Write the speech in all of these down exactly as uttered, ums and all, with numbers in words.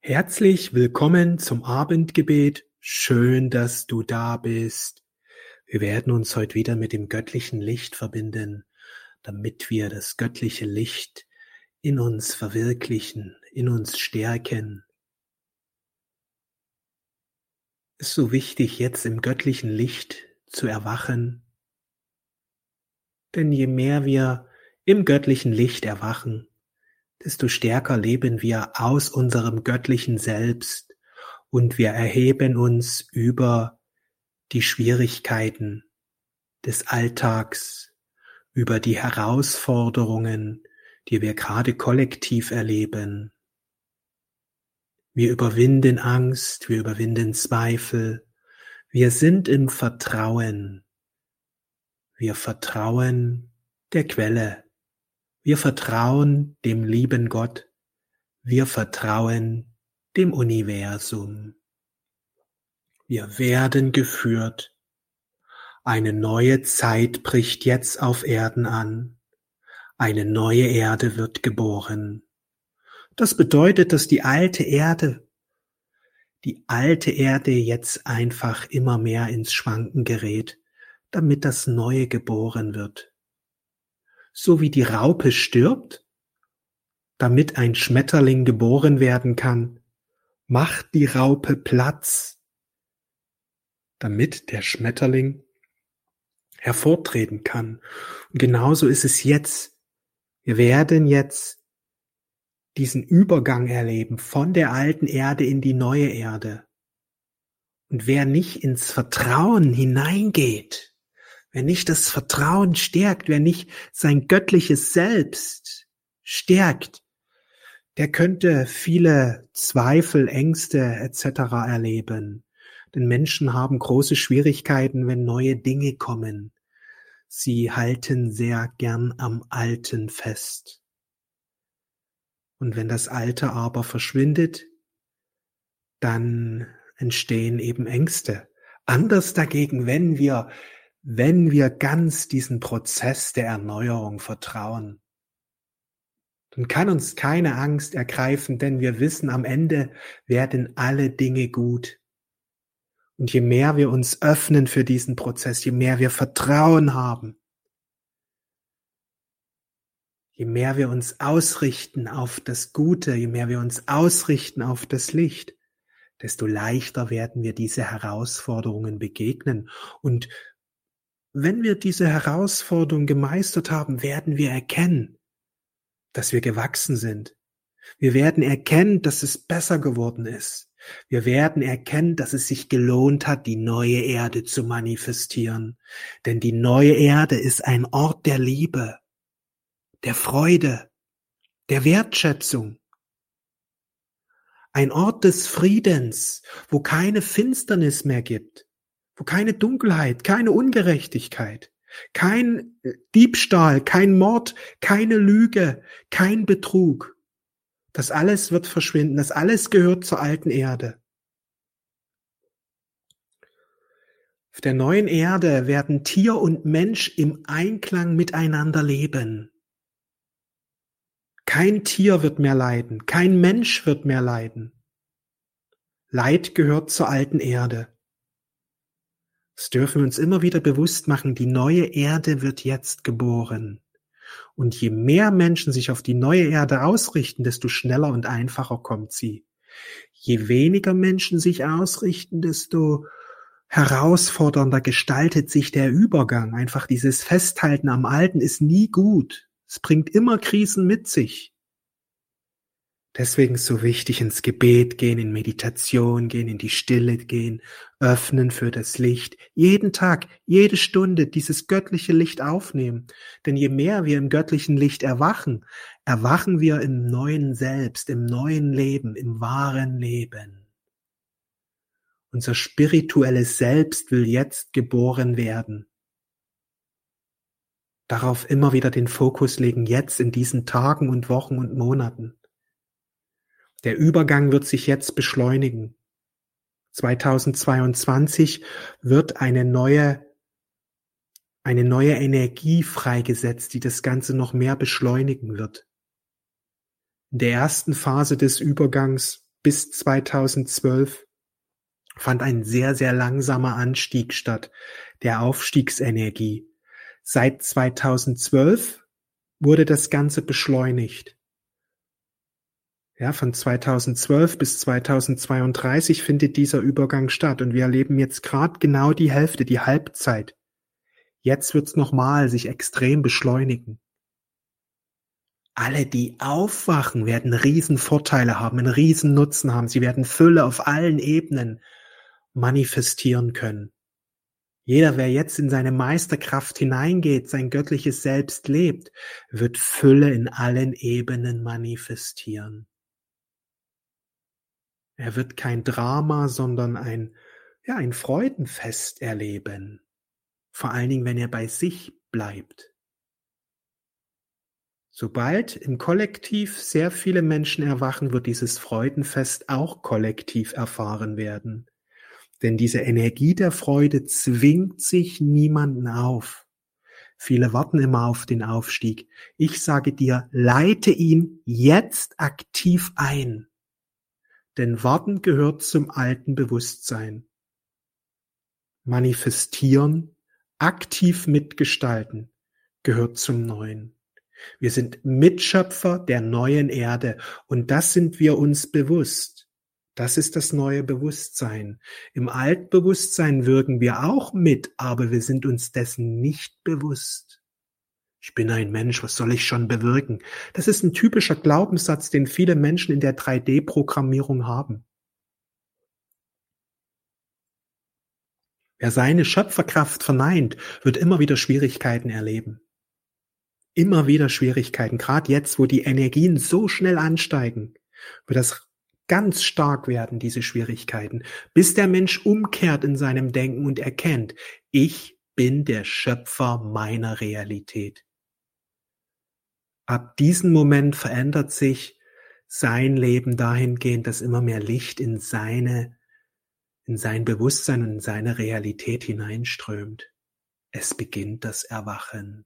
Herzlich willkommen zum Abendgebet. Schön, dass du da bist. Wir werden uns heute wieder mit dem göttlichen Licht verbinden, damit wir das göttliche Licht in uns verwirklichen, in uns stärken. Es ist so wichtig, jetzt im göttlichen Licht zu erwachen, denn je mehr wir im göttlichen Licht erwachen, desto stärker leben wir aus unserem göttlichen Selbst und wir erheben uns über die Schwierigkeiten des Alltags, über die Herausforderungen, die wir gerade kollektiv erleben. Wir überwinden Angst, wir überwinden Zweifel, wir sind im Vertrauen. Wir vertrauen der Quelle. Wir vertrauen dem lieben Gott. Wir vertrauen dem Universum. Wir werden geführt. Eine neue Zeit bricht jetzt auf Erden an. Eine neue Erde wird geboren. Das bedeutet, dass die alte Erde, die alte Erde jetzt einfach immer mehr ins Schwanken gerät, damit das Neue geboren wird. So wie die Raupe stirbt, damit ein Schmetterling geboren werden kann, macht die Raupe Platz, damit der Schmetterling hervortreten kann. Und genauso ist es jetzt. Wir werden jetzt diesen Übergang erleben von der alten Erde in die neue Erde. Und wer nicht ins Vertrauen hineingeht, wer nicht das Vertrauen stärkt, wer nicht sein göttliches Selbst stärkt, der könnte viele Zweifel, Ängste et cetera erleben. Denn Menschen haben große Schwierigkeiten, wenn neue Dinge kommen. Sie halten sehr gern am Alten fest. Und wenn das Alte aber verschwindet, dann entstehen eben Ängste. Anders dagegen, wenn wir Wenn wir ganz diesen Prozess der Erneuerung vertrauen, dann kann uns keine Angst ergreifen, denn wir wissen, am Ende werden alle Dinge gut. Und je mehr wir uns öffnen für diesen Prozess, je mehr wir Vertrauen haben, je mehr wir uns ausrichten auf das Gute, je mehr wir uns ausrichten auf das Licht, desto leichter werden wir diese Herausforderungen begegnen. Und wenn wir diese Herausforderung gemeistert haben, werden wir erkennen, dass wir gewachsen sind. Wir werden erkennen, dass es besser geworden ist. Wir werden erkennen, dass es sich gelohnt hat, die neue Erde zu manifestieren. Denn die neue Erde ist ein Ort der Liebe, der Freude, der Wertschätzung. Ein Ort des Friedens, wo keine Finsternis mehr gibt. Wo keine Dunkelheit, keine Ungerechtigkeit, kein Diebstahl, kein Mord, keine Lüge, kein Betrug. Das alles wird verschwinden, das alles gehört zur alten Erde. Auf der neuen Erde werden Tier und Mensch im Einklang miteinander leben. Kein Tier wird mehr leiden, kein Mensch wird mehr leiden. Leid gehört zur alten Erde. Das dürfen wir uns immer wieder bewusst machen, die neue Erde wird jetzt geboren. Und je mehr Menschen sich auf die neue Erde ausrichten, desto schneller und einfacher kommt sie. Je weniger Menschen sich ausrichten, desto herausfordernder gestaltet sich der Übergang. Einfach dieses Festhalten am Alten ist nie gut. Es bringt immer Krisen mit sich. Deswegen ist es so wichtig, ins Gebet gehen, in Meditation gehen, in die Stille gehen, öffnen für das Licht. Jeden Tag, jede Stunde dieses göttliche Licht aufnehmen. Denn je mehr wir im göttlichen Licht erwachen, erwachen wir im neuen Selbst, im neuen Leben, im wahren Leben. Unser spirituelles Selbst will jetzt geboren werden. Darauf immer wieder den Fokus legen, jetzt in diesen Tagen und Wochen und Monaten. Der Übergang wird sich jetzt beschleunigen. zweitausendzweiundzwanzig wird eine neue, eine neue Energie freigesetzt, die das Ganze noch mehr beschleunigen wird. In der ersten Phase des Übergangs bis zweitausendzwölf fand ein sehr, sehr langsamer Anstieg statt, der Aufstiegsenergie. Seit zweitausendzwölf wurde das Ganze beschleunigt. Ja, von zweitausendzwölf bis zweitausendzweiunddreißig findet dieser Übergang statt und wir erleben jetzt gerade genau die Hälfte, die Halbzeit. Jetzt wird's nochmal sich extrem beschleunigen. Alle, die aufwachen, werden riesen Vorteile haben, einen riesen Nutzen haben. Sie werden Fülle auf allen Ebenen manifestieren können. Jeder, wer jetzt in seine Meisterkraft hineingeht, sein göttliches Selbst lebt, wird Fülle in allen Ebenen manifestieren. Er wird kein Drama, sondern ein, ja, ein Freudenfest erleben. Vor allen Dingen, wenn er bei sich bleibt. Sobald im Kollektiv sehr viele Menschen erwachen, wird dieses Freudenfest auch kollektiv erfahren werden. Denn diese Energie der Freude zwingt sich niemanden auf. Viele warten immer auf den Aufstieg. Ich sage dir, leite ihn jetzt aktiv ein. Denn Warten gehört zum alten Bewusstsein. Manifestieren, aktiv mitgestalten, gehört zum Neuen. Wir sind Mitschöpfer der neuen Erde und das sind wir uns bewusst. Das ist das neue Bewusstsein. Im Altbewusstsein wirken wir auch mit, aber wir sind uns dessen nicht bewusst. Ich bin ein Mensch, was soll ich schon bewirken? Das ist ein typischer Glaubenssatz, den viele Menschen in der drei D Programmierung haben. Wer seine Schöpferkraft verneint, wird immer wieder Schwierigkeiten erleben. Immer wieder Schwierigkeiten. Gerade jetzt, wo die Energien so schnell ansteigen, wird das ganz stark werden, diese Schwierigkeiten, bis der Mensch umkehrt in seinem Denken und erkennt, ich bin der Schöpfer meiner Realität. Ab diesem Moment verändert sich sein Leben dahingehend, dass immer mehr Licht in seine, in sein Bewusstsein und in seine Realität hineinströmt. Es beginnt das Erwachen.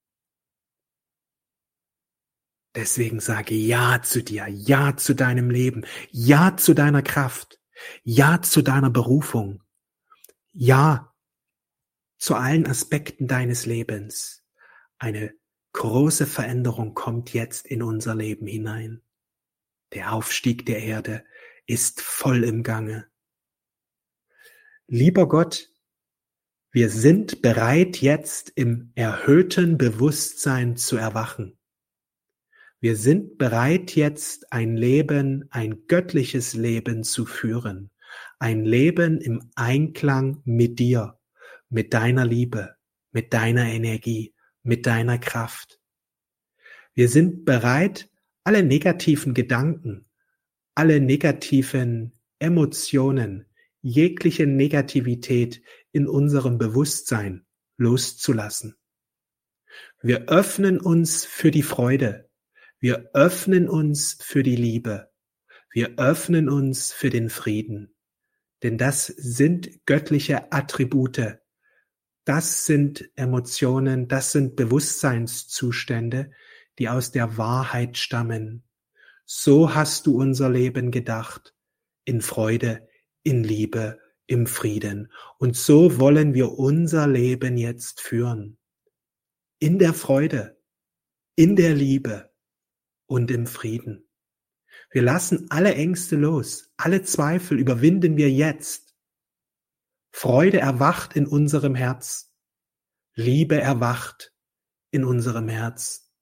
Deswegen sage Ja zu dir, Ja zu deinem Leben, Ja zu deiner Kraft, Ja zu deiner Berufung, Ja zu allen Aspekten deines Lebens. Eine große Veränderung kommt jetzt in unser Leben hinein. Der Aufstieg der Erde ist voll im Gange. Lieber Gott, wir sind bereit, jetzt im erhöhten Bewusstsein zu erwachen. Wir sind bereit, jetzt ein Leben, ein göttliches Leben zu führen. Ein Leben im Einklang mit dir, mit deiner Liebe, mit deiner Energie, mit deiner Kraft. Wir sind bereit, alle negativen Gedanken, alle negativen Emotionen, jegliche Negativität in unserem Bewusstsein loszulassen. Wir öffnen uns für die Freude. Wir öffnen uns für die Liebe. Wir öffnen uns für den Frieden. Denn das sind göttliche Attribute. Das sind Emotionen, das sind Bewusstseinszustände, die aus der Wahrheit stammen. So hast du unser Leben gedacht, in Freude, in Liebe, im Frieden. Und so wollen wir unser Leben jetzt führen. In der Freude, in der Liebe und im Frieden. Wir lassen alle Ängste los, alle Zweifel überwinden wir jetzt. Freude erwacht in unserem Herz. Liebe erwacht in unserem Herz.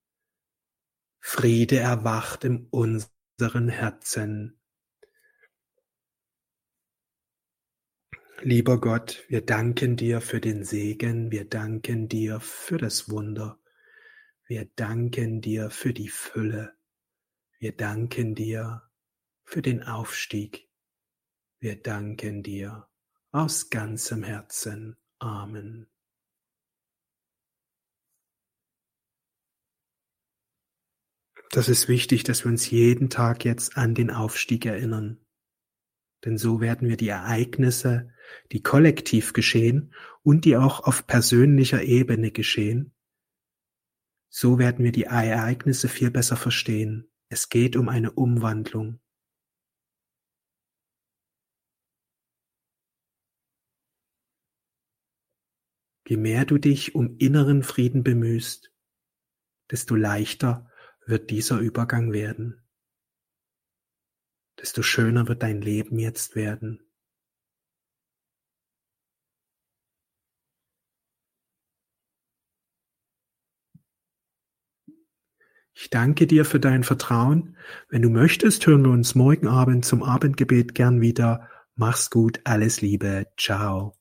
Friede erwacht in unseren Herzen. Lieber Gott, wir danken dir für den Segen, wir danken dir für das Wunder, wir danken dir für die Fülle, wir danken dir für den Aufstieg, wir danken dir aus ganzem Herzen. Amen. Das ist wichtig, dass wir uns jeden Tag jetzt an den Aufstieg erinnern. Denn so werden wir die Ereignisse, die kollektiv geschehen und die auch auf persönlicher Ebene geschehen, so werden wir die Ereignisse viel besser verstehen. Es geht um eine Umwandlung. Je mehr du dich um inneren Frieden bemühst, desto leichter wird dieser Übergang werden. Desto schöner wird dein Leben jetzt werden. Ich danke dir für dein Vertrauen. Wenn du möchtest, hören wir uns morgen Abend zum Abendgebet gern wieder. Mach's gut, alles Liebe, ciao.